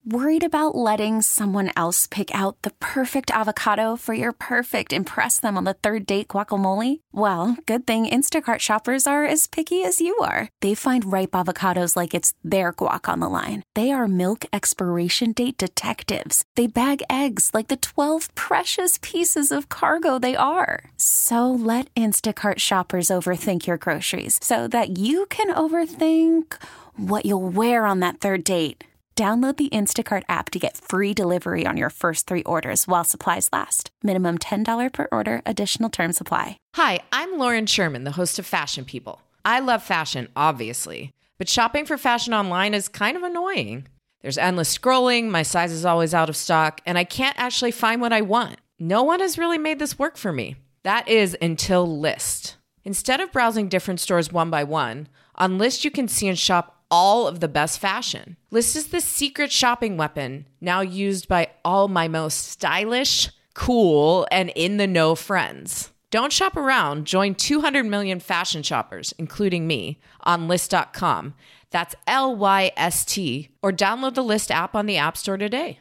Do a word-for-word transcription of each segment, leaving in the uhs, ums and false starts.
Worried about letting someone else pick out the perfect avocado for your perfect impress them on the third date guacamole? Well, good thing Instacart shoppers are as picky as you are. They find ripe avocados like it's their guac on the line. They are milk expiration date detectives. They bag eggs like the twelve precious pieces of cargo they are. So let Instacart shoppers overthink your groceries so that you can overthink what you'll wear on that third date. Download the Instacart app to get free delivery on your first three orders while supplies last. Minimum ten dollars per order. Additional terms apply. Hi, I'm Lauren Sherman, the host of Fashion People. I love fashion, obviously, but shopping for fashion online is kind of annoying. There's endless scrolling, my size is always out of stock, and I can't actually find what I want. No one has really made this work for me. That is until Lyst. Instead of browsing different stores one by one, on Lyst you can see and shop all of the best fashion. Lyst is the secret shopping weapon now used by all my most stylish, cool, and in-the-know friends. Don't shop around. Join two hundred million fashion shoppers, including me, on Lyst dot com. That's L Y S T, or download the Lyst app on the App Store today.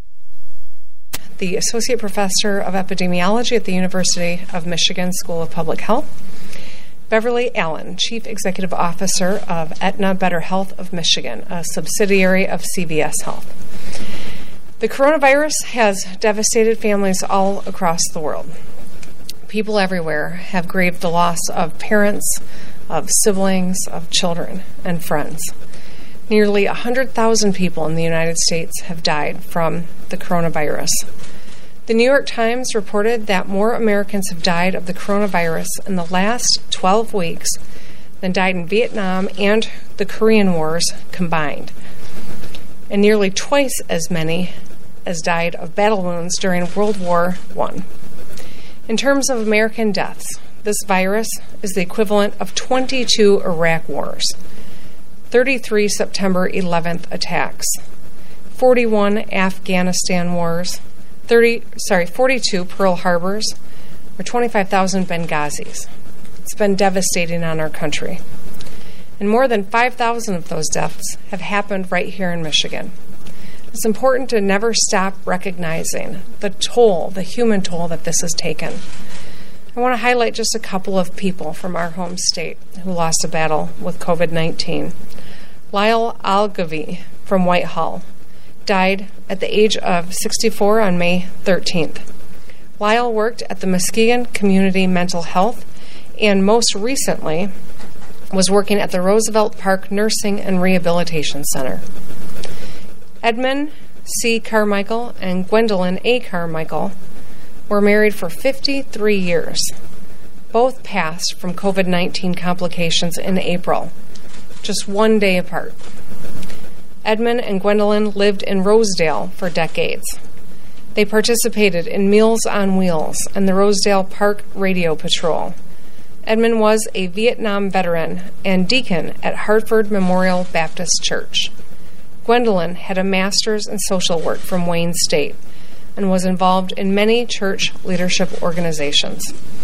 The Associate Professor of Epidemiology at the University of Michigan School of Public Health. Beverly Allen, Chief Executive Officer of Aetna Better Health of Michigan, a subsidiary of C V S Health. The coronavirus has devastated families all across the world. People everywhere have grieved the loss of parents, of siblings, of children, and friends. Nearly one hundred thousand people in the United States have died from the coronavirus. The New York Times reported that more Americans have died of the coronavirus in the last twelve weeks than died in Vietnam and the Korean Wars combined, and nearly twice as many as died of battle wounds during World War One. In terms of American deaths, this virus is the equivalent of twenty-two Iraq wars, thirty-three September eleventh attacks, forty-one Afghanistan wars, thirty, sorry, forty-two Pearl Harbors, or twenty-five thousand Benghazis. It's been devastating on our country. And more than five thousand of those deaths have happened right here in Michigan. It's important to never stop recognizing the toll, the human toll that this has taken. I want to highlight just a couple of people from our home state who lost a battle with covid nineteen. Lyle Algavi from Whitehall died at the age of sixty-four on May thirteenth. Lyle worked at the Muskegon Community Mental Health and most recently was working at the Roosevelt Park Nursing and Rehabilitation Center. Edmund C. Carmichael and Gwendolyn A. Carmichael were married for fifty-three years. Both passed from covid nineteen complications in April, just one day apart. Edmund and Gwendolyn lived in Rosedale for decades. They participated in Meals on Wheels and the Rosedale Park Radio Patrol. Edmund was a Vietnam veteran and deacon at Hartford Memorial Baptist Church. Gwendolyn had a master's in social work from Wayne State and was involved in many church leadership organizations.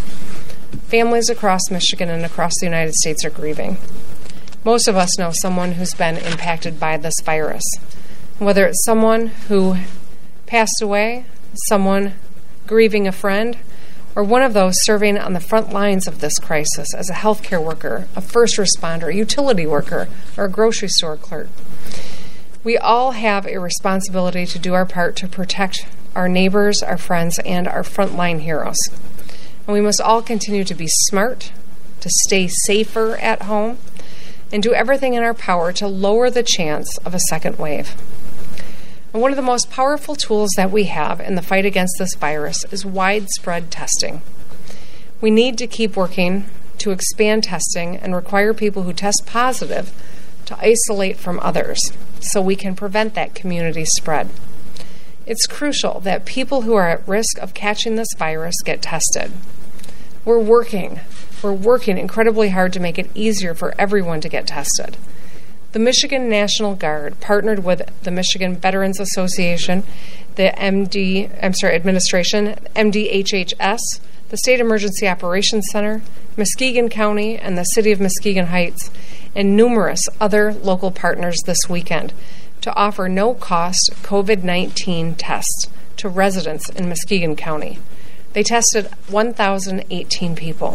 Families across Michigan and across the United States are grieving. Most of us know someone who's been impacted by this virus. Whether it's someone who passed away, someone grieving a friend, or one of those serving on the front lines of this crisis as a healthcare worker, a first responder, a utility worker, or a grocery store clerk. We all have a responsibility to do our part to protect our neighbors, our friends, and our frontline heroes. And we must all continue to be smart, to stay safer at home, and do everything in our power to lower the chance of a second wave. And one of the most powerful tools that we have in the fight against this virus is widespread testing. We need to keep working to expand testing and require people who test positive to isolate from others so we can prevent that community spread. It's crucial that people who are at risk of catching this virus get tested. We're working We're working incredibly hard to make it easier for everyone to get tested. The Michigan National Guard partnered with the Michigan Veterans Association, the M D, I'm sorry, Administration, M D H H S, the State Emergency Operations Center, Muskegon County, and the City of Muskegon Heights, and numerous other local partners this weekend, to offer no-cost COVID nineteen tests to residents in Muskegon County. They tested one thousand eighteen people.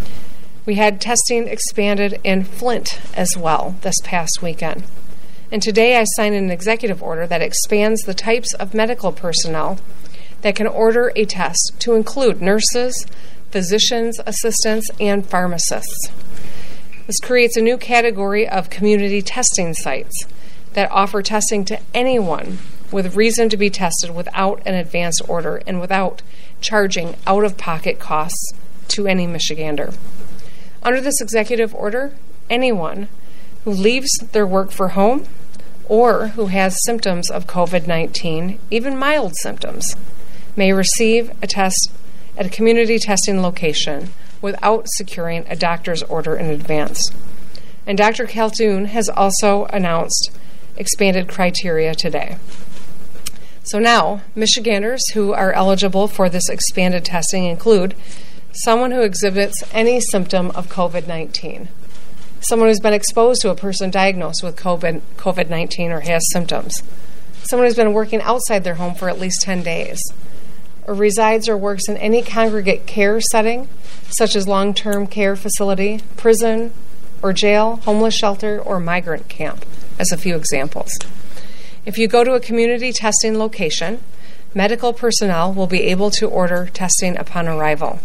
We had testing expanded in Flint as well this past weekend. And today I signed an executive order that expands the types of medical personnel that can order a test to include nurses, physicians, assistants, and pharmacists. This creates a new category of community testing sites that offer testing to anyone with reason to be tested without an advance order and without charging out-of-pocket costs to any Michigander. Under this executive order, anyone who leaves their work for home or who has symptoms of COVID nineteen, even mild symptoms, may receive a test at a community testing location without securing a doctor's order in advance. And Doctor Khaldun has also announced expanded criteria today. So now, Michiganders who are eligible for this expanded testing include someone who exhibits any symptom of COVID nineteen, someone who's been exposed to a person diagnosed with COVID nineteen or has symptoms, someone who's been working outside their home for at least ten days, or resides or works in any congregate care setting, such as long-term care facility, prison or jail, homeless shelter, or migrant camp, as a few examples. If you go to a community testing location, medical personnel will be able to order testing upon arrival.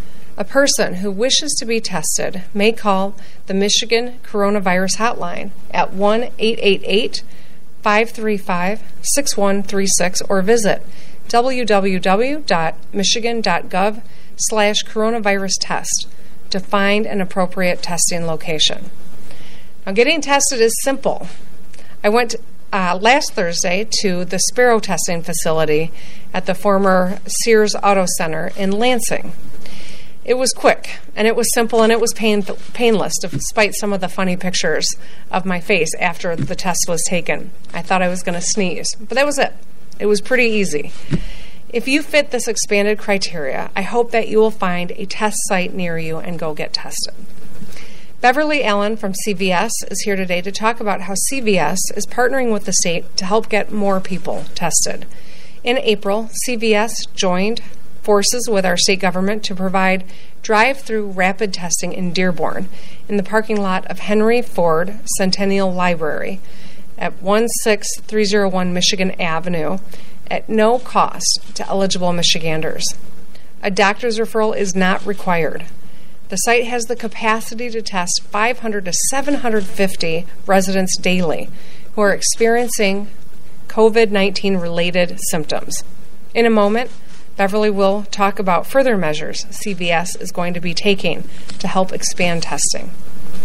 A person who wishes to be tested may call the Michigan Coronavirus Hotline at one eight eight eight, five three five, six one three six or visit w w w dot michigan dot gov slash coronavirus test to find an appropriate testing location. Now, getting tested is simple. I went uh, last Thursday to the Sparrow testing facility at the former Sears Auto Center in Lansing. It was quick, and it was simple, and it was pain, painless, despite some of the funny pictures of my face after the test was taken. I thought I was going to sneeze, but that was it. It was pretty easy. If you fit this expanded criteria, I hope that you will find a test site near you and go get tested. Beverly Allen from C V S is here today to talk about how C V S is partnering with the state to help get more people tested. In April, C V S joined forces with our state government to provide drive-through rapid testing in Dearborn in the parking lot of Henry Ford Centennial Library at one six three zero one Michigan Avenue at no cost to eligible Michiganders. A doctor's referral is not required. The site has the capacity to test five hundred to seven hundred fifty residents daily who are experiencing COVID nineteen related symptoms. In a moment, Beverly will talk about further measures C V S is going to be taking to help expand testing.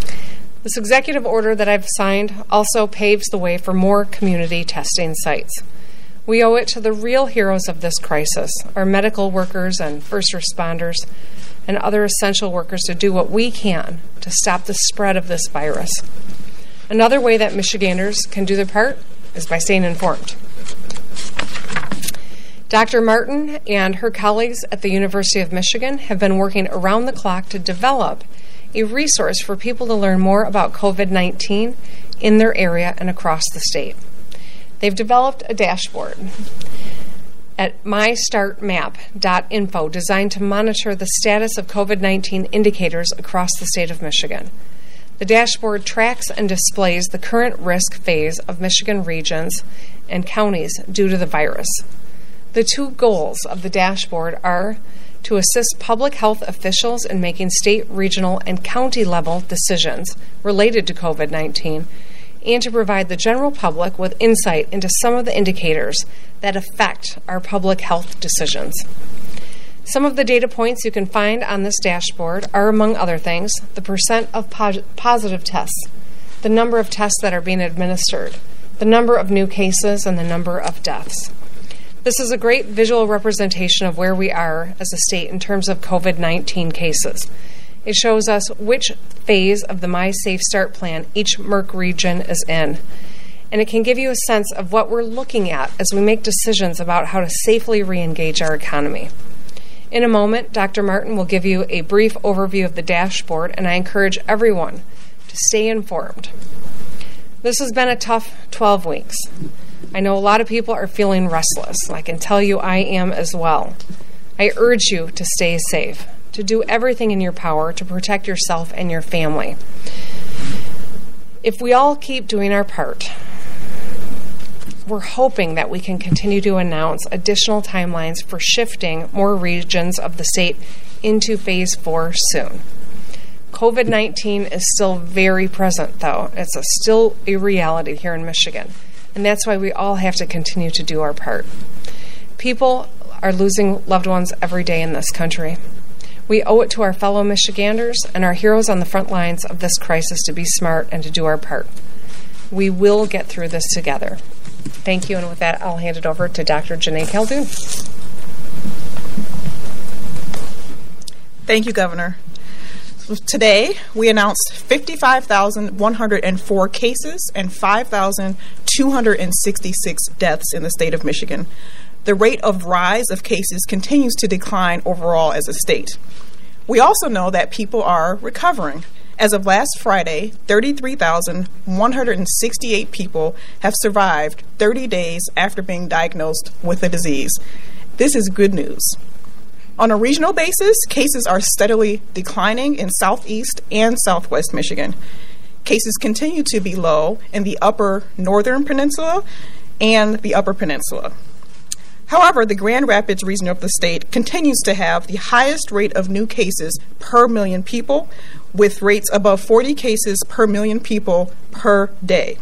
This executive order that I've signed also paves the way for more community testing sites. We owe it to the real heroes of this crisis, our medical workers and first responders and other essential workers, to do what we can to stop the spread of this virus. Another way that Michiganders can do their part is by staying informed. Doctor Martin and her colleagues at the University of Michigan have been working around the clock to develop a resource for people to learn more about COVID nineteen in their area and across the state. They've developed a dashboard at my start map dot info designed to monitor the status of COVID nineteen indicators across the state of Michigan. The dashboard tracks and displays the current risk phase of Michigan regions and counties due to the virus. The two goals of the dashboard are to assist public health officials in making state, regional, and county level decisions related to COVID nineteen, and to provide the general public with insight into some of the indicators that affect our public health decisions. Some of the data points you can find on this dashboard are, among other things, the percent of po- positive tests, the number of tests that are being administered, the number of new cases, and the number of deaths. This is a great visual representation of where we are as a state in terms of COVID nineteen cases. It shows us which phase of the My Safe Start plan each M R C region is in. And it can give you a sense of what we're looking at as we make decisions about how to safely re-engage our economy. In a moment, Doctor Martin will give you a brief overview of the dashboard, and I encourage everyone to stay informed. This has been a tough twelve weeks. I know a lot of people are feeling restless. I can tell you I am as well. I urge you to stay safe, to do everything in your power to protect yourself and your family. If we all keep doing our part, we're hoping that we can continue to announce additional timelines for shifting more regions of the state into phase four soon. COVID nineteen is still very present, though. It's a, still a reality here in Michigan, and that's why we all have to continue to do our part. People are losing loved ones every day in this country. We owe it to our fellow Michiganders and our heroes on the front lines of this crisis to be smart and to do our part. We will get through this together. Thank you, and with that, I'll hand it over to Doctor Janae Khaldun. Thank you, Governor. Today, we announced fifty-five thousand one hundred four cases and five thousand two hundred sixty-six deaths in the state of Michigan. The rate of rise of cases continues to decline overall as a state. We also know that people are recovering. As of last Friday, thirty-three thousand one hundred sixty-eight people have survived thirty days after being diagnosed with the disease. This is good news. On a regional basis, cases are steadily declining in southeast and southwest Michigan. Cases continue to be low in the upper northern peninsula and the upper peninsula. However, the Grand Rapids region of the state continues to have the highest rate of new cases per million people, with rates above forty cases per million people per day.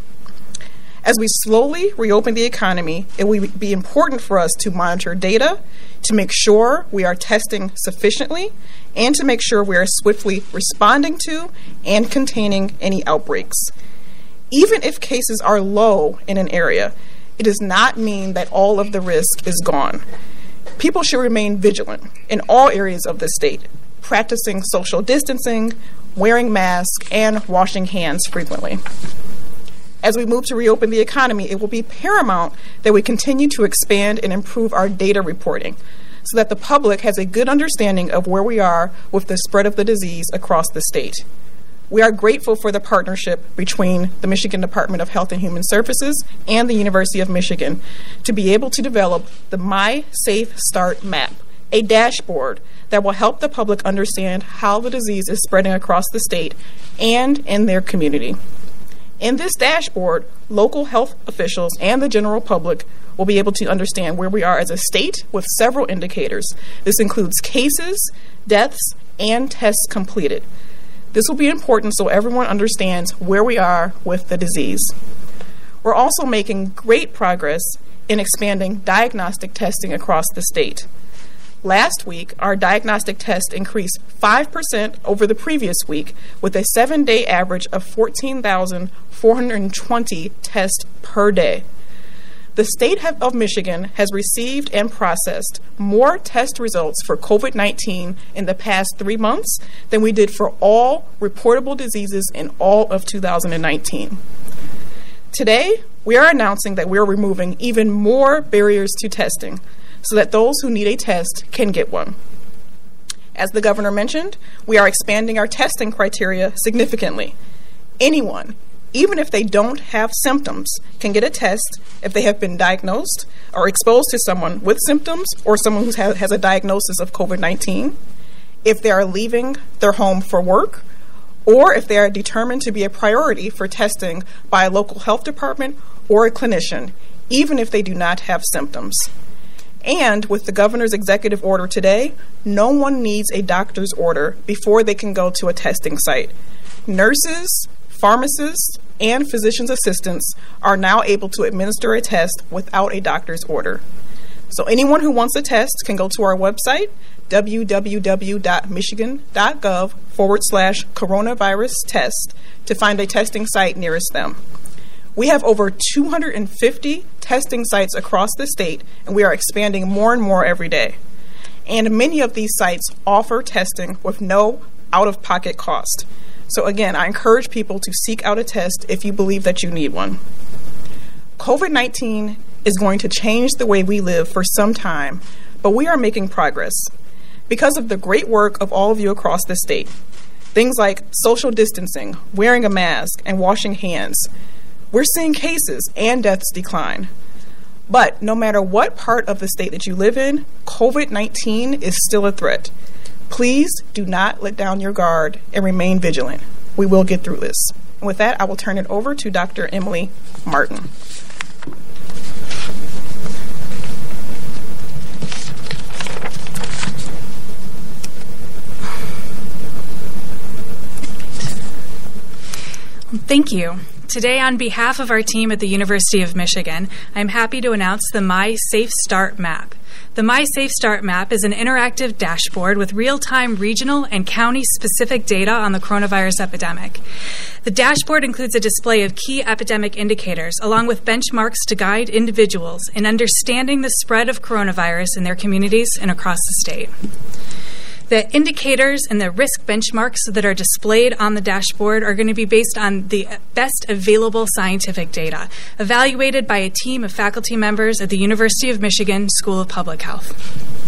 As we slowly reopen the economy, it will be important for us to monitor data, to make sure we are testing sufficiently, and to make sure we are swiftly responding to and containing any outbreaks. Even if cases are low in an area, it does not mean that all of the risk is gone. People should remain vigilant in all areas of the state, practicing social distancing, wearing masks, and washing hands frequently. As we move to reopen the economy, it will be paramount that we continue to expand and improve our data reporting so that the public has a good understanding of where we are with the spread of the disease across the state. We are grateful for the partnership between the Michigan Department of Health and Human Services and the University of Michigan to be able to develop the My Safe Start Map, a dashboard that will help the public understand how the disease is spreading across the state and in their community. In this dashboard, local health officials and the general public will be able to understand where we are as a state with several indicators. This includes cases, deaths, and tests completed. This will be important so everyone understands where we are with the disease. We're also making great progress in expanding diagnostic testing across the state. Last week, our diagnostic test increased five percent over the previous week with a seven-day average of fourteen thousand four hundred twenty tests per day. The state of Michigan has received and processed more test results for COVID nineteen in the past three months than we did for all reportable diseases in all of two thousand nineteen. Today, we are announcing that we are removing even more barriers to testing so that those who need a test can get one. As the governor mentioned, we are expanding our testing criteria significantly. Anyone, even if they don't have symptoms, can get a test if they have been diagnosed or exposed to someone with symptoms or someone who has a diagnosis of COVID nineteen, if they are leaving their home for work, or if they are determined to be a priority for testing by a local health department or a clinician, even if they do not have symptoms. And with the governor's executive order today, no one needs a doctor's order before they can go to a testing site. Nurses, pharmacists, and physician's assistants are now able to administer a test without a doctor's order. So anyone who wants a test can go to our website, www.michigan.gov forward slash coronavirus test, to find a testing site nearest them. We have over two hundred fifty testing sites across the state, and we are expanding more and more every day. And many of these sites offer testing with no out-of-pocket cost. So again, I encourage people to seek out a test if you believe that you need one. COVID nineteen is going to change the way we live for some time, but we are making progress because of the great work of all of you across the state. Things like social distancing, wearing a mask, and washing hands. we're seeing cases and deaths decline. But no matter what part of the state that you live in, COVID nineteen is still a threat. Please do not let down your guard and remain vigilant. We will get through this. And with that, I will turn it over to Doctor Emily Martin. Thank you. Today, on behalf of our team at the University of Michigan, I'm happy to announce the My Safe Start Map. The My Safe Start Map is an interactive dashboard with real-time regional and county-specific data on the coronavirus epidemic. The dashboard includes a display of key epidemic indicators, along with benchmarks to guide individuals in understanding the spread of coronavirus in their communities and across the state. The indicators and the risk benchmarks that are displayed on the dashboard are going to be based on the best available scientific data, evaluated by a team of faculty members at the University of Michigan School of Public Health.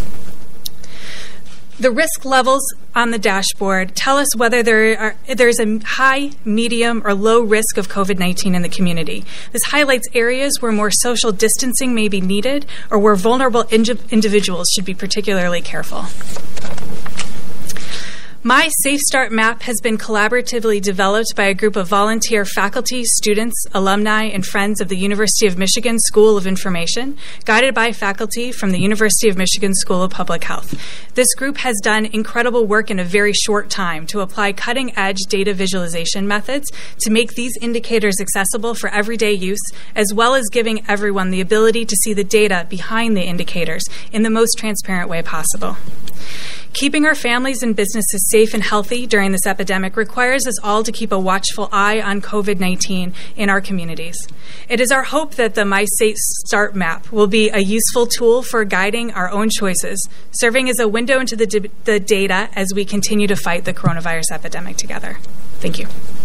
The risk levels on the dashboard tell us whether there are, there's a high, medium, or low risk of COVID nineteen in the community. This highlights areas where more social distancing may be needed or where vulnerable indi- individuals should be particularly careful. My Safe Start Map has been collaboratively developed by a group of volunteer faculty, students, alumni, and friends of the University of Michigan School of Information, guided by faculty from the University of Michigan School of Public Health. This group has done incredible work in a very short time to apply cutting-edge data visualization methods to make these indicators accessible for everyday use, as well as giving everyone the ability to see the data behind the indicators in the most transparent way possible. Keeping our families and businesses safe and healthy during this epidemic requires us all to keep a watchful eye on COVID nineteen in our communities. It is our hope that the My Safe Start Map will be a useful tool for guiding our own choices, serving as a window into the, d- the data as we continue to fight the coronavirus epidemic together. Thank you.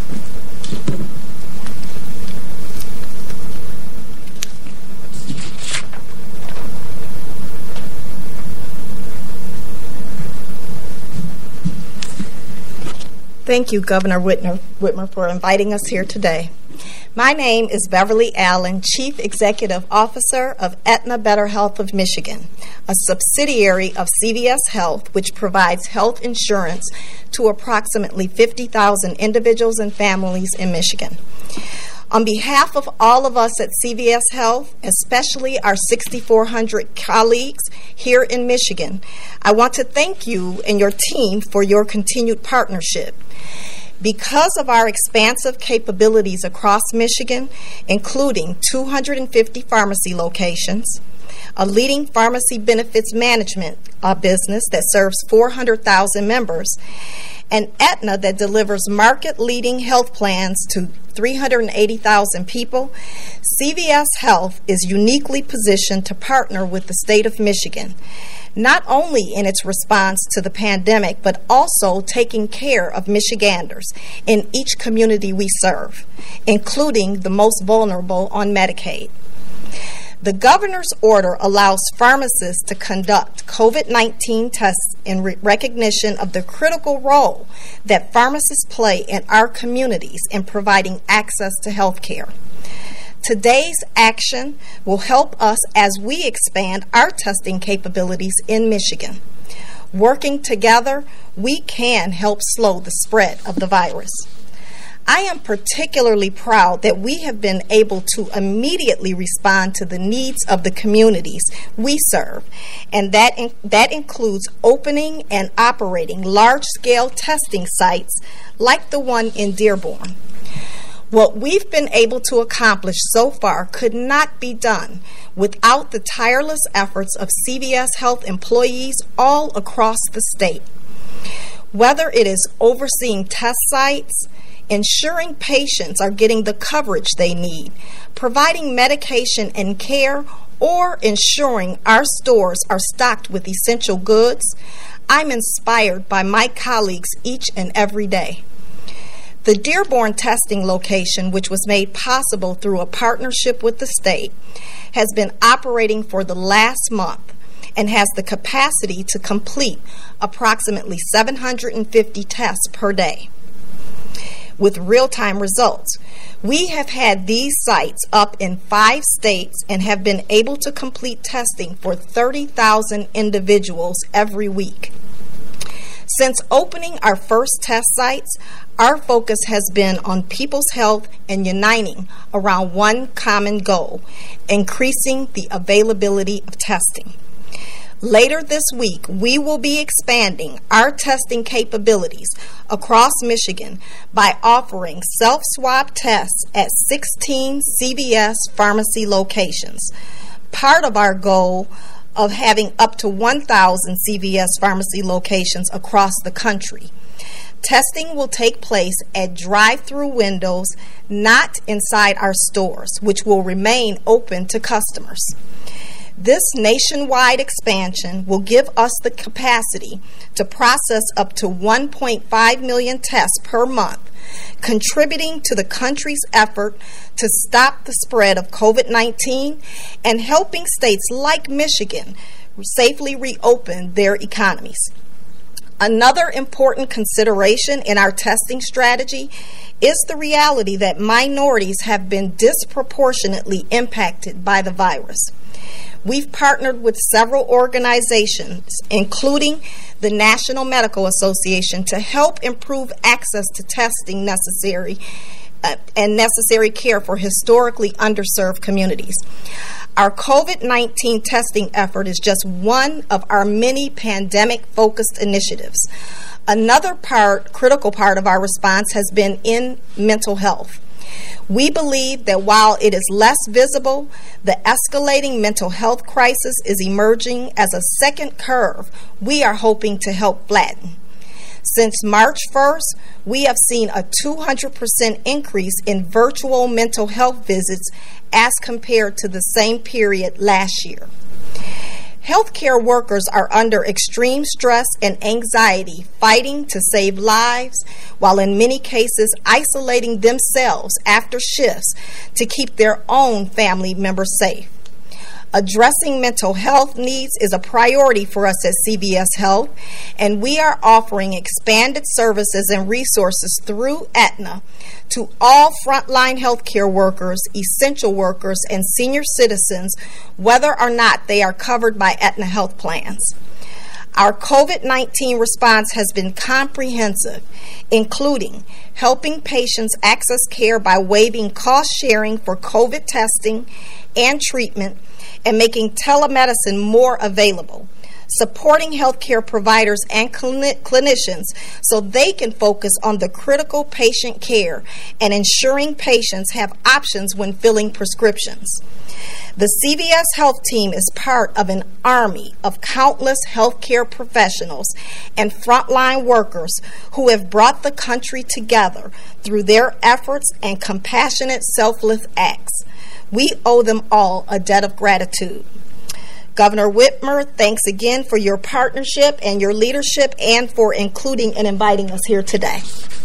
Thank you, Governor Whitmer, Whitmer, for inviting us here today. My name is Beverly Allen, Chief Executive Officer of Aetna Better Health of Michigan, a subsidiary of C V S Health, which provides health insurance to approximately fifty thousand individuals and families in Michigan. On behalf of all of us at C V S Health, especially our six thousand four hundred colleagues here in Michigan, I want to thank you and your team for your continued partnership. Because of our expansive capabilities across Michigan, including two hundred fifty pharmacy locations, a leading pharmacy benefits management uh, business that serves four hundred thousand members, and Aetna that delivers market-leading health plans to three hundred eighty thousand people, C V S Health is uniquely positioned to partner with the state of Michigan, not only in its response to the pandemic, but also taking care of Michiganders in each community we serve, including the most vulnerable on Medicaid. The governor's order allows pharmacists to conduct COVID nineteen tests in re- recognition of the critical role that pharmacists play in our communities in providing access to health care. Today's action will help us as we expand our testing capabilities in Michigan. Working together, we can help slow the spread of the virus. I am particularly proud that we have been able to immediately respond to the needs of the communities we serve, and that in, that includes opening and operating large-scale testing sites like the one in Dearborn. What we've been able to accomplish so far could not be done without the tireless efforts of C V S Health employees all across the state. Whether it is overseeing test sites, ensuring patients are getting the coverage they need, providing medication and care, or ensuring our stores are stocked with essential goods, I'm inspired by my colleagues each and every day. The Dearborn testing location, which was made possible through a partnership with the state, has been operating for the last month and has the capacity to complete approximately seven hundred fifty tests per day. with real-time results. We have had these sites up in five states and have been able to complete testing for thirty thousand individuals every week. Since opening our first test sites, our focus has been on people's health and uniting around one common goal, increasing the availability of testing. Later this week, we will be expanding our testing capabilities across Michigan by offering self-swab tests at sixteen C V S pharmacy locations. Part of our goal of having up to one thousand C V S pharmacy locations across the country. Testing will take place at drive-through windows, not inside our stores, which will remain open to customers. This nationwide expansion will give us the capacity to process up to one point five million tests per month, contributing to the country's effort to stop the spread of COVID nineteen and helping states like Michigan safely reopen their economies. Another important consideration in our testing strategy is the reality that minorities have been disproportionately impacted by the virus. We've partnered with several organizations, including the National Medical Association, to help improve access to testing necessary uh, and necessary care for historically underserved communities. Our COVID nineteen testing effort is just one of our many pandemic-focused initiatives. Another part, critical part of our response has been in mental health. We believe that while it is less visible, the escalating mental health crisis is emerging as a second curve we are hoping to help flatten. Since March first, we have seen a two hundred percent increase in virtual mental health visits as compared to the same period last year. Healthcare workers are under extreme stress and anxiety, fighting to save lives, while in many cases isolating themselves after shifts to keep their own family members safe. Addressing mental health needs is a priority for us at C V S Health, and we are offering expanded services and resources through Aetna to all frontline healthcare workers, essential workers, and senior citizens, whether or not they are covered by Aetna health plans. Our COVID nineteen response has been comprehensive, including helping patients access care by waiving cost sharing for COVID testing and treatment, and making telemedicine more available, supporting healthcare providers and clin- clinicians so they can focus on the critical patient care and ensuring patients have options when filling prescriptions. The C V S Health team is part of an army of countless healthcare professionals and frontline workers who have brought the country together through their efforts and compassionate, selfless acts. We owe them all a debt of gratitude. Governor Whitmer, thanks again for your partnership and your leadership and for including and inviting us here today.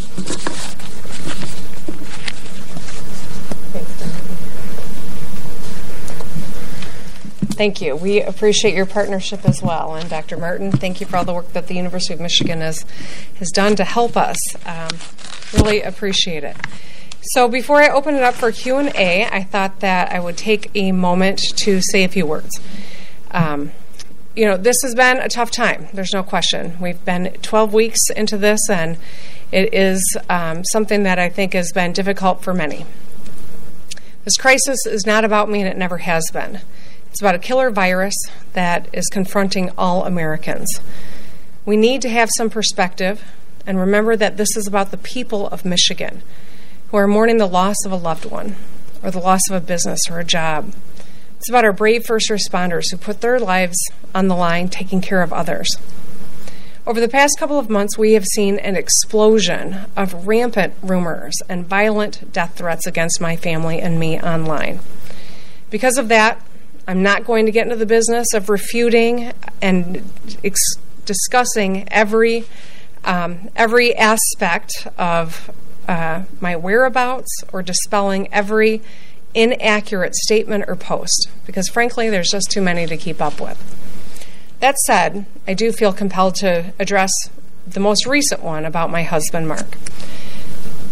Thank you. We appreciate your partnership as well. And Doctor Martin, thank you for all the work that the University of Michigan has, has done to help us. Um, really appreciate it. So before I open it up for Q and A, I thought that I would take a moment to say a few words. Um, you know, this has been a tough time. There's no question. We've been twelve weeks into this, and it is um, something that I think has been difficult for many. This crisis is not about me, and it never has been. It's about a killer virus that is confronting all Americans. We need to have some perspective and remember that this is about the people of Michigan who are mourning the loss of a loved one or the loss of a business or a job. It's about our brave first responders who put their lives on the line taking care of others. Over the past couple of months, we have seen an explosion of rampant rumors and violent death threats against my family and me online. Because of that, I'm not going to get into the business of refuting and ex- discussing every um, every aspect of uh, my whereabouts or dispelling every inaccurate statement or post, because frankly, there's just too many to keep up with. That said, I do feel compelled to address the most recent one about my husband, Mark.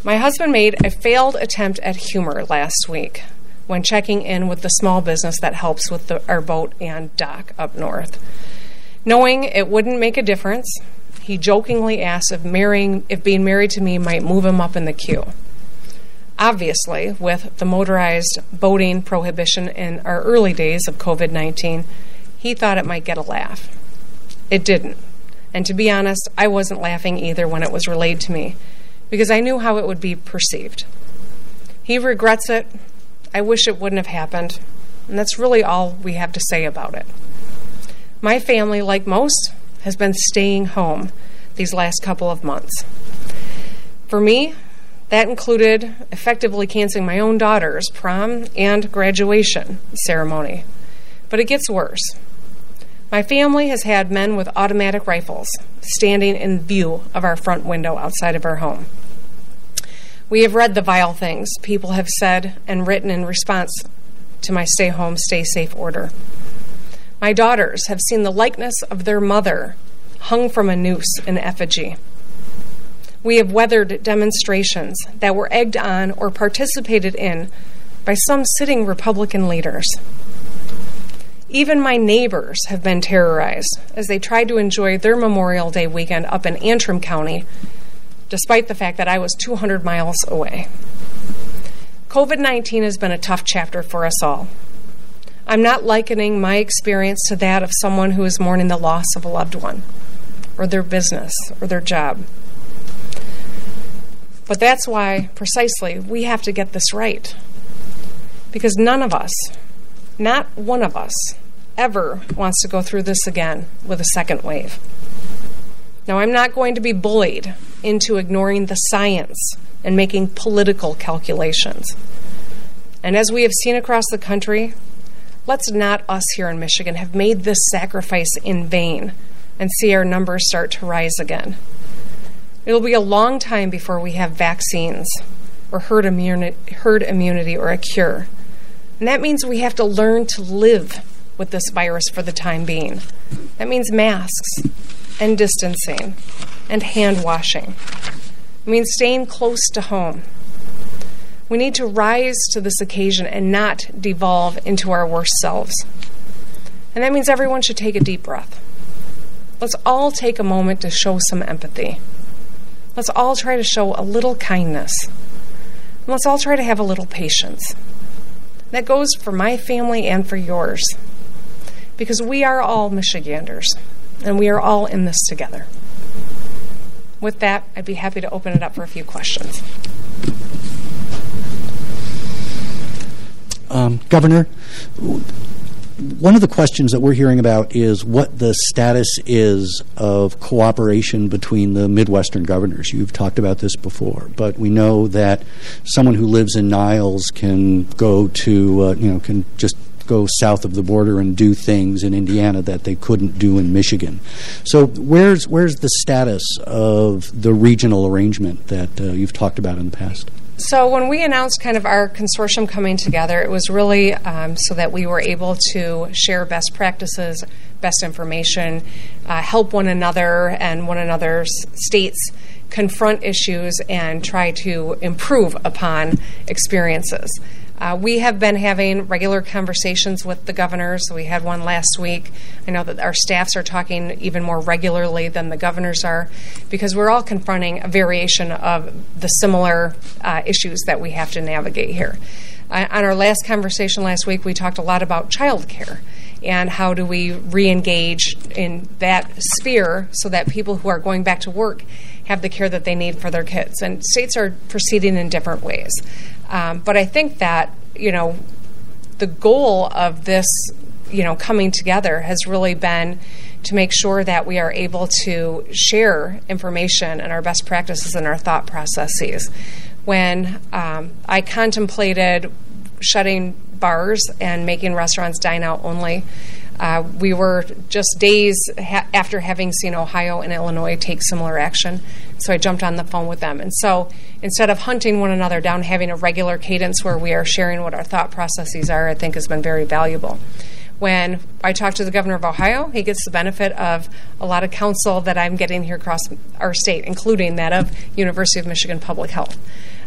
My husband made a failed attempt at humor last week when checking in with the small business that helps with the, our boat and dock up north. Knowing it wouldn't make a difference, he jokingly asked if marrying, if being married to me might move him up in the queue. Obviously, with the motorized boating prohibition in our early days of covid nineteen, he thought it might get a laugh. It didn't. And to be honest, I wasn't laughing either when it was relayed to me, because I knew how it would be perceived. He regrets it. I wish it wouldn't have happened. And that's really all we have to say about it. My family, like most, has been staying home these last couple of months. For me, that included effectively canceling my own daughter's prom and graduation ceremony. But it gets worse. My family has had men with automatic rifles standing in view of our front window outside of our home. We have read the vile things people have said and written in response to my stay home, stay safe order. My daughters have seen the likeness of their mother hung from a noose in effigy. We have weathered demonstrations that were egged on or participated in by some sitting Republican leaders. Even my neighbors have been terrorized as they tried to enjoy their Memorial Day weekend up in Antrim County, despite the fact that I was two hundred miles away. covid nineteen has been a tough chapter for us all. I'm not likening my experience to that of someone who is mourning the loss of a loved one, or their business, or their job. But that's why, precisely, we have to get this right. Because none of us, not one of us, ever wants to go through this again with a second wave. Now, I'm not going to be bullied into ignoring the science and making political calculations. And as we have seen across the country, let's not us here in Michigan have made this sacrifice in vain and see our numbers start to rise again. It'll be a long time before we have vaccines or herd immuni- herd immunity or a cure. And that means we have to learn to live with this virus for the time being. That means masks and distancing and hand washing. It means staying close to home. We need to rise to this occasion and not devolve into our worst selves. And that means everyone should take a deep breath. Let's all take a moment to show some empathy. Let's all try to show a little kindness. And let's all try to have a little patience. That goes for my family and for yours. Because we are all Michiganders, and we are all in this together. With that, I'd be happy to open it up for a few questions. Um, Governor, one of the questions that we're hearing about is what the status is of cooperation between the Midwestern governors. You've talked about this before, but we know that someone who lives in Niles can go to, uh, you know, can just go south of the border and do things in Indiana that they couldn't do in Michigan. So where's where's the status of the regional arrangement that uh, you've talked about in the past? So when we announced kind of our consortium coming together, it was really um, so that we were able to share best practices, best information, uh, help one another and one another's states confront issues and try to improve upon experiences. Uh, we have been having regular conversations with the governors. We had one last week. I know that our staffs are talking even more regularly than the governors are because we're all confronting a variation of the similar uh, issues that we have to navigate here. Uh, on our last conversation last week, we talked a lot about child care and how do we re-engage in that sphere so that people who are going back to work have the care that they need for their kids. And states are proceeding in different ways. Um, but I think that, you know, the goal of this, you know, coming together has really been to make sure that we are able to share information and our best practices and our thought processes. When um, I contemplated shutting bars and making restaurants dine out only, Uh, we were just days ha- after having seen Ohio and Illinois take similar action, so I jumped on the phone with them. And so instead of hunting one another down, having a regular cadence where we are sharing what our thought processes are, I think has been very valuable. When I talked to the governor of Ohio, he gets the benefit of a lot of counsel that I'm getting here across our state, including that of University of Michigan Public Health.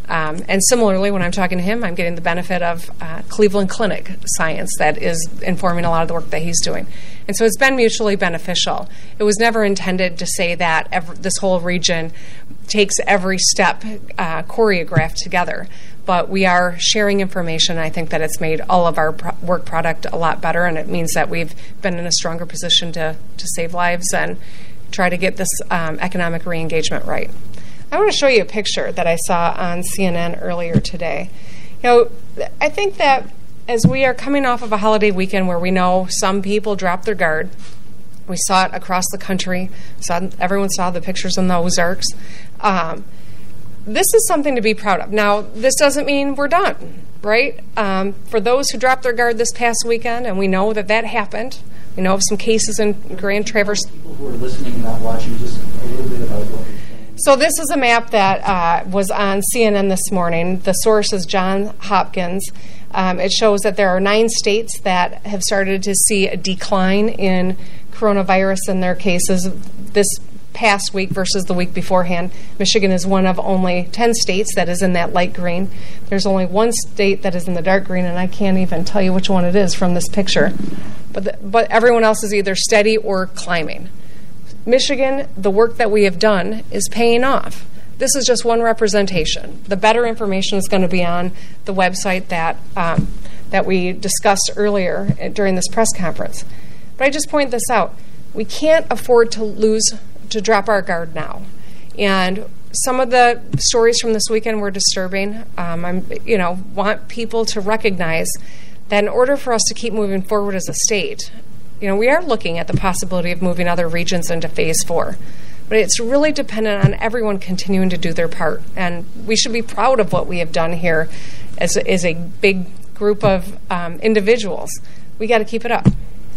Um, and similarly, when I'm talking to him, I'm getting the benefit of uh, Cleveland Clinic science that is informing a lot of the work that he's doing. And so it's been mutually beneficial. It was never intended to say that every, this whole region takes every step uh, choreographed together. But we are sharing information. I think that it's made all of our pro- work product a lot better, and it means that we've been in a stronger position to, to save lives and try to get this um, economic re-engagement right. I want to show you a picture that I saw on C N N earlier today. You know, I think that as we are coming off of a holiday weekend where we know some people drop their guard, we saw it across the country. Saw, everyone saw the pictures in the Ozarks. Um, this is something to be proud of. Now, this doesn't mean we're done, right? Um, for those who dropped their guard this past weekend, and we know that that happened, we know of some cases in Grand Traverse. People who are listening and not watching, just a little bit about what you're saying. So this is a map that uh, was on C N N this morning. The source is Johns Hopkins. Um, it shows that there are nine states that have started to see a decline in coronavirus in their cases this past week versus the week beforehand. Michigan is one of only ten states that is in that light green. There's only one state that is in the dark green, and I can't even tell you which one it is from this picture. But the, but everyone else is either steady or climbing. Michigan, the work that we have done is paying off. This is just one representation. The better information is going to be on the website that um, that we discussed earlier during this press conference. But I just point this out. We can't afford to lose, to drop our guard now. And some of the stories from this weekend were disturbing. Um, I'm, you know, want people to recognize that in order for us to keep moving forward as a state, you know, we are looking at the possibility of moving other regions into phase four. But it's really dependent on everyone continuing to do their part. And we should be proud of what we have done here as, as a big group of um, individuals. We got to keep it up.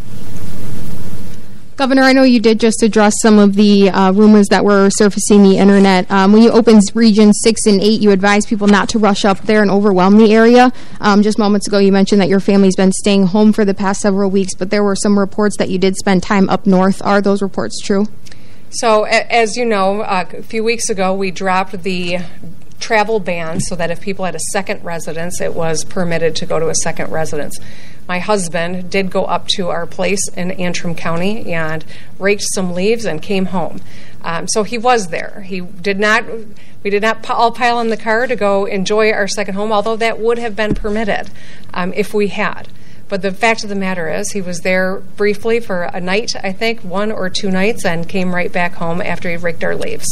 Governor, I know you did just address some of the uh, rumors that were surfacing the internet. Um, when you opened Region six and eight, you advised people not to rush up there and overwhelm the area. Um, just moments ago, you mentioned that your family's been staying home for the past several weeks, but there were some reports that you did spend time up north. Are those reports true? So, a- as you know, uh, a few weeks ago, we dropped the travel ban so that if people had a second residence, it was permitted to go to a second residence. My husband did go up to our place in Antrim County and raked some leaves and came home. Um, so he was there. He did not. We did not all pile in the car to go enjoy our second home, although that would have been permitted um, if we had. But the fact of the matter is, he was there briefly for a night, I think, one or two nights, and came right back home after he raked our leaves.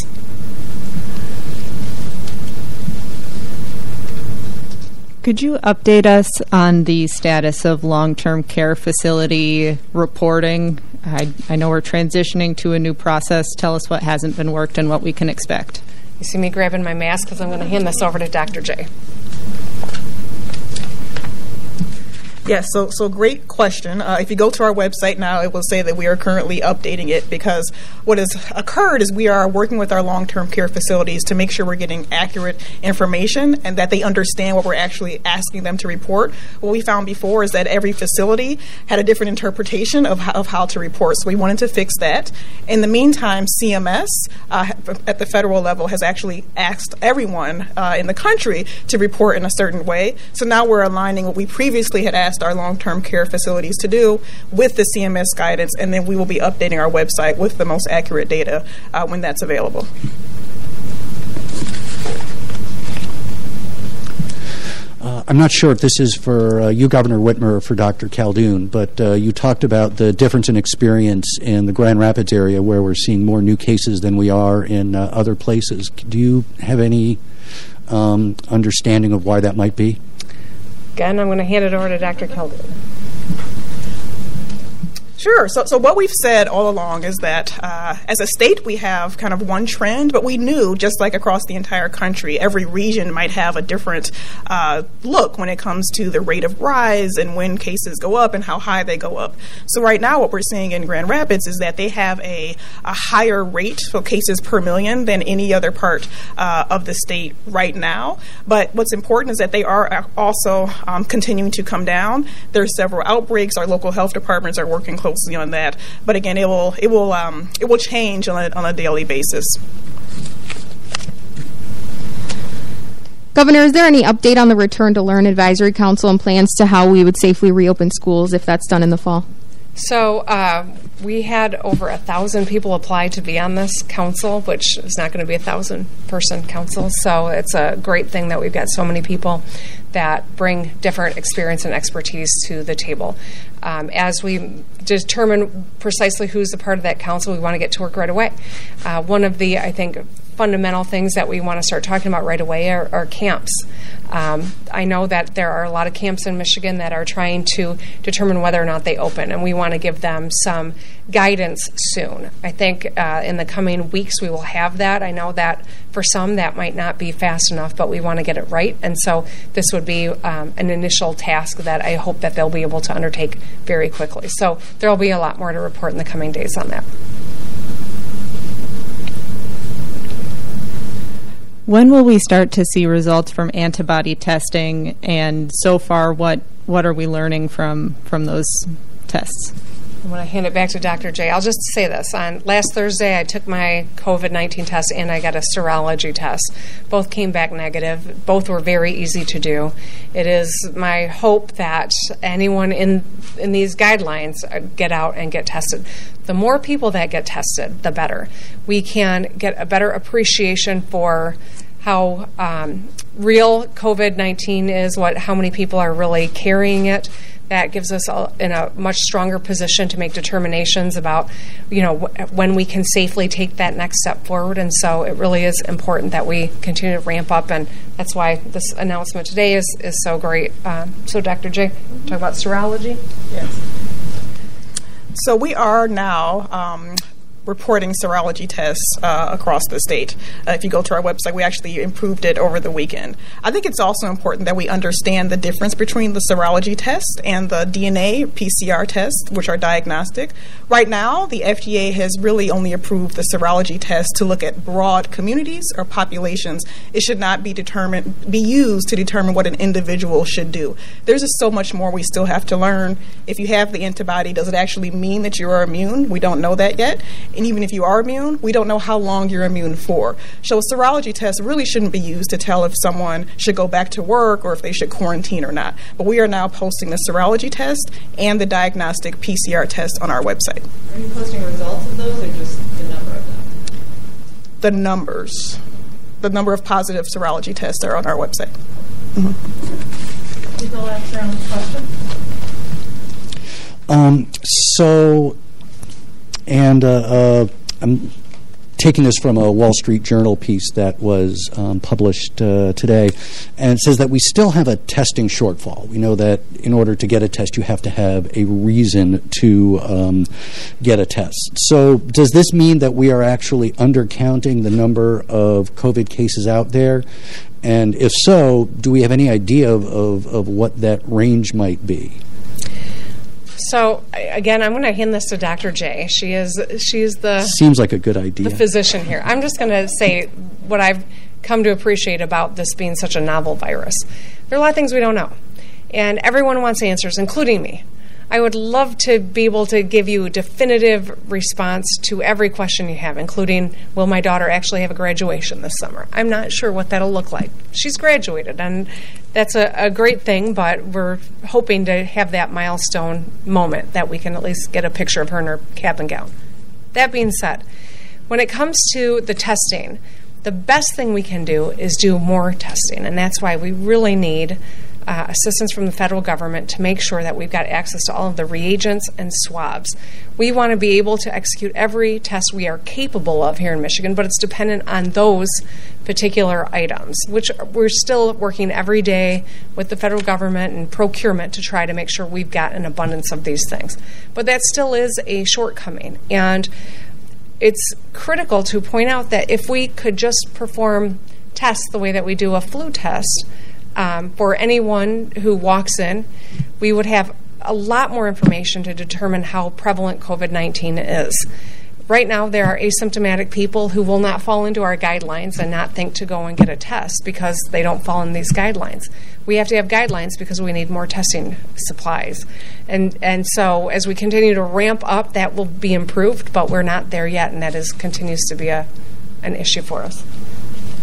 Could you update us on the status of long-term care facility reporting? I, I know we're transitioning to a new process. Tell us what hasn't been worked and what we can expect. You see me grabbing my mask because I'm going to hand this over to Doctor J. Yes, so so great question. Uh, if you go to our website now, it will say that we are currently updating it, because what has occurred is we are working with our long-term care facilities to make sure we're getting accurate information and that they understand what we're actually asking them to report. What we found before is that every facility had a different interpretation of how, of how to report, so we wanted to fix that. In the meantime, C M S uh, at the federal level has actually asked everyone uh, in the country to report in a certain way. So now we're aligning what we previously had asked our long-term care facilities to do with the C M S guidance, and then we will be updating our website with the most accurate data uh, when that's available. Uh, I'm not sure if this is for uh, you, Governor Whitmer, or for Doctor Khaldun, but uh, you talked about the difference in experience in the Grand Rapids area, where we're seeing more new cases than we are in uh, other places. Do you have any um, understanding of why that might be? Again, I'm going to hand it over to Doctor Khaldun. Sure. So, so what we've said all along is that uh, as a state, we have kind of one trend, but we knew, just like across the entire country, every region might have a different uh, look when it comes to the rate of rise and when cases go up and how high they go up. So right now, what we're seeing in Grand Rapids is that they have a, a higher rate, so cases per million, than any other part uh, of the state right now. But what's important is that they are also um, continuing to come down. There's several outbreaks. Our local health departments are working closely on that, but again, it will it will um, it will change on a, on a daily basis. Governor, is there any update on the Return to Learn Advisory Council and plans to how we would safely reopen schools if that's done in the fall? So uh, we had over a thousand people apply to be on this council, which is not going to be a thousand person council. So it's a great thing that we've got so many people that bring different experience and expertise to the table. Um, as we determine precisely who's a part of that council, we want to get to work right away. Uh, one of the, I think, fundamental things that we want to start talking about right away are, are camps. Um, I know that there are a lot of camps in Michigan that are trying to determine whether or not they open, and we want to give them some guidance soon. I think uh, in the coming weeks we will have that. I know that for some that might not be fast enough, but we want to get it right, and so this would be um, an initial task that I hope that they'll be able to undertake very quickly. So there will be a lot more to report in the coming days on that. When will we start to see results from antibody testing, and so far, what what are we learning from from those tests? When I hand it back to Doctor J, I'll just say this. On last Thursday, I took my COVID nineteen test and I got a serology test. Both came back negative. Both were very easy to do. It is my hope that anyone in in these guidelines get out and get tested. The more people that get tested, the better. We can get a better appreciation for how um, real COVID nineteen is, what how many people are really carrying it. That gives us a, in a much stronger position to make determinations about, you know, wh- when we can safely take that next step forward. And so it really is important that we continue to ramp up, and that's why this announcement today is, is so great. Um, so, Doctor J, talk about serology? Yes. So we are now um, reporting serology tests uh, across the state. Uh, if you go to our website, we actually improved it over the weekend. I think it's also important that we understand the difference between the serology test and the D N A P C R test, which are diagnostic. Right now, the F D A has really only approved the serology test to look at broad communities or populations. It should not be determined, be used to determine what an individual should do. There's just so much more we still have to learn. If you have the antibody, does it actually mean that you are immune? We don't know that yet. And even if you are immune, we don't know how long you're immune for. So a serology test really shouldn't be used to tell if someone should go back to work or if they should quarantine or not. But we are now posting the serology test and the diagnostic P C R test on our website. Are you posting results of those, or just the number of them? The numbers. The number of positive serology tests are on our website. Mm-hmm. Is the last round question? Um, so, and uh, uh, I'm taking this from a Wall Street Journal piece that was um, published uh, today, and it says that we still have a testing shortfall. We know that in order to get a test, you have to have a reason to um, get a test. So does this mean that we are actually undercounting the number of COVID cases out there? And if so, do we have any idea of, of, of what that range might be? So again, I'm going to hand this to Doctor J. She is she's the seems like a good idea. The physician here. I'm just going to say what I've come to appreciate about this being such a novel virus. There are a lot of things we don't know, and everyone wants answers, including me. I would love to be able to give you a definitive response to every question you have, including, will my daughter actually have a graduation this summer? I'm not sure what that'll look like. She's graduated, and that's a, a great thing, but we're hoping to have that milestone moment that we can at least get a picture of her in her cap and gown. That being said, when it comes to the testing, the best thing we can do is do more testing, and that's why we really need Uh, assistance from the federal government to make sure that we've got access to all of the reagents and swabs. We want to be able to execute every test we are capable of here in Michigan, but it's dependent on those particular items, which we're still working every day with the federal government and procurement to try to make sure we've got an abundance of these things. But that still is a shortcoming, and it's critical to point out that if we could just perform tests the way that we do a flu test, Um, for anyone who walks in, we would have a lot more information to determine how prevalent COVID nineteen is. Right now, there are asymptomatic people who will not fall into our guidelines and not think to go and get a test because they don't fall in these guidelines. We have to have guidelines because we need more testing supplies. And and so as we continue to ramp up, that will be improved, but we're not there yet, and that is continues to be a an issue for us.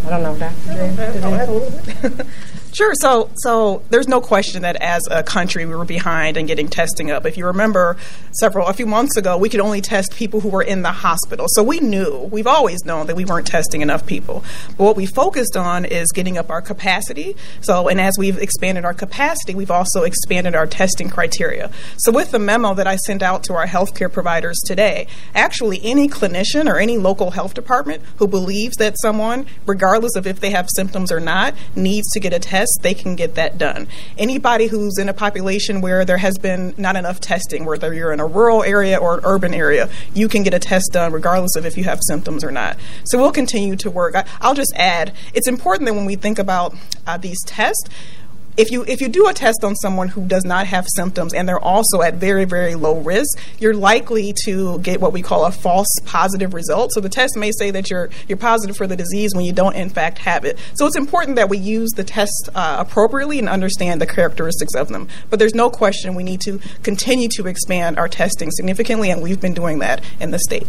I don't know, Doctor J. Sure. So, so there's no question that as a country we were behind in getting testing up. If you remember, several a few months ago, we could only test people who were in the hospital. So we knew, we've always known that we weren't testing enough people. But what we focused on is getting up our capacity. So, and as we've expanded our capacity, we've also expanded our testing criteria. So with the memo that I sent out to our healthcare providers today, actually any clinician or any local health department who believes that someone, regardless of if they have symptoms or not, needs to get a test, they can get that done. Anybody who's in a population where there has been not enough testing, whether you're in a rural area or an urban area, you can get a test done regardless of if you have symptoms or not. So we'll continue to work. I, I'll just add, it's important that when we think about uh, these tests, If you if you do a test on someone who does not have symptoms and they're also at very, very low risk, you're likely to get what we call a false positive result. So the test may say that you're you're positive for the disease when you don't in fact have it. So it's important that we use the test uh, appropriately and understand the characteristics of them. But there's no question we need to continue to expand our testing significantly, and we've been doing that in the state.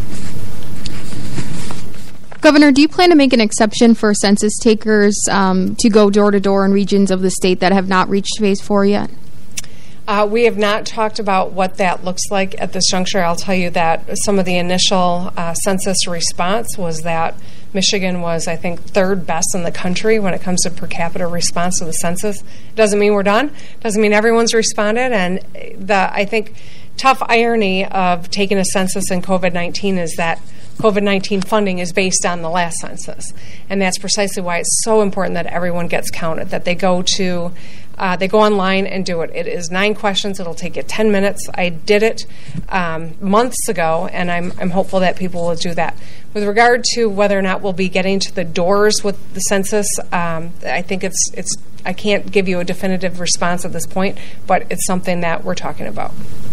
Governor, do you plan to make an exception for census takers um, to go door-to-door in regions of the state that have not reached phase four yet? Uh, we have not talked about what that looks like at this juncture. I'll tell you that some of the initial uh, census response was that Michigan was, I think, third best in the country when it comes to per capita response to the census. It doesn't mean we're done. It doesn't mean everyone's responded. And the, I think, tough irony of taking a census in COVID nineteen is that COVID nineteen funding is based on the last census. And that's precisely why it's so important that everyone gets counted, that they go to, uh, they go online and do it. It is nine questions. It'll take you ten minutes. I did it um, months ago, and I'm, I'm hopeful that people will do that. With regard to whether or not we'll be getting to the doors with the census, um, I think it's, it's, I can't give you a definitive response at this point, but it's something that we're talking about.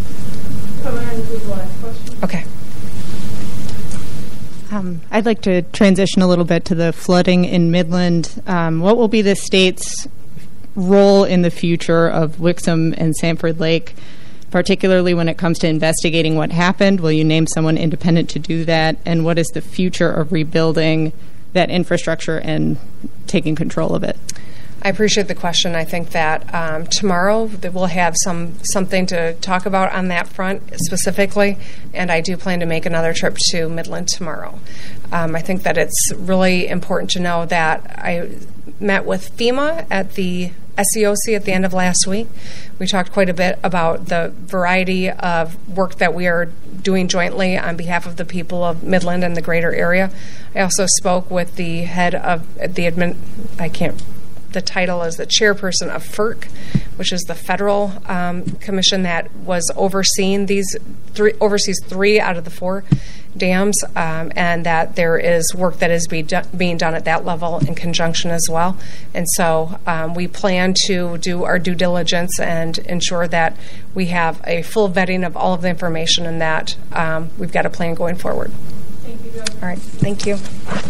Okay. Um, I'd like to transition a little bit to the flooding in Midland. Um, what will be the state's role in the future of Wixom and Sanford Lake, particularly when it comes to investigating what happened? Will you name someone independent to do that? And what is the future of rebuilding that infrastructure and taking control of it? I appreciate the question. I think that um, tomorrow that we'll have some something to talk about on that front specifically, and I do plan to make another trip to Midland tomorrow. Um, I think that it's really important to know that I met with FEMA at the S E O C at the end of last week. We talked quite a bit about the variety of work that we are doing jointly on behalf of the people of Midland and the greater area. I also spoke with the head of the admin, I can't the title is the chairperson of F E R C, which is the federal um, commission that was overseeing these three, oversees three out of the four dams, um, and that there is work that is be do- being done at that level in conjunction as well. And so um, we plan to do our due diligence and ensure that we have a full vetting of all of the information, and that um, we've got a plan going forward. Thank you, Governor. All right. Thank you.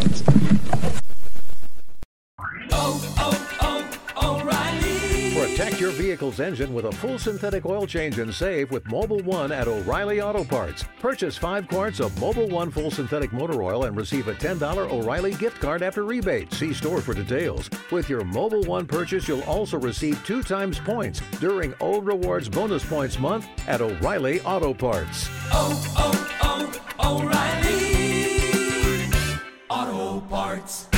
Oh, oh, oh, O'Reilly. Protect your vehicle's engine with a full synthetic oil change and save with Mobil one at O'Reilly Auto Parts. Purchase five quarts of Mobil one full synthetic motor oil and receive a ten dollars O'Reilly gift card after rebate. See store for details. With your Mobil one purchase, you'll also receive two times points during O Rewards Bonus Points Month at O'Reilly Auto Parts. Oh, oh, oh, O'Reilly Auto Parts.